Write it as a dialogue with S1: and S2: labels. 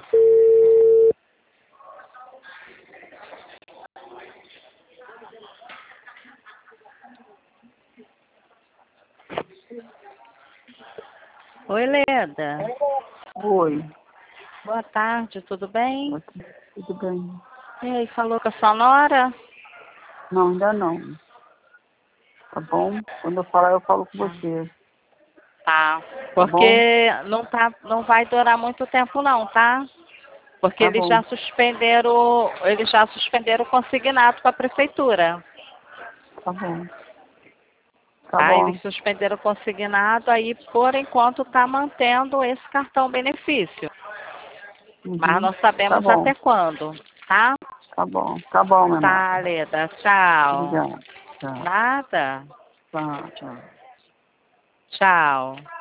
S1: Oi, Leda.
S2: Oi.
S1: Boa tarde, tudo bem?
S2: Tudo bem?
S1: E aí, falou com a sua nora?
S2: Não, ainda não. Tá bom? Quando eu falar, eu falo com você.
S1: Tá. Porque não vai durar muito tempo não, tá? Porque
S2: Tá
S1: eles
S2: bom.
S1: já suspenderam o consignado com a prefeitura.
S2: Tá bom. Tá
S1: Tá?
S2: bom.
S1: Eles suspenderam o consignado, aí por enquanto está mantendo esse cartão benefício. Mas
S2: Uhum.
S1: não
S2: Tá
S1: sabemos
S2: bom.
S1: até quando, tá?
S2: Tá bom. Tá bom, minha
S1: Tá,
S2: amada.
S1: Leda. Tchau.
S2: Obrigada. Tchau.
S1: Nada.
S2: Tchau. Tchau.
S1: Tchau.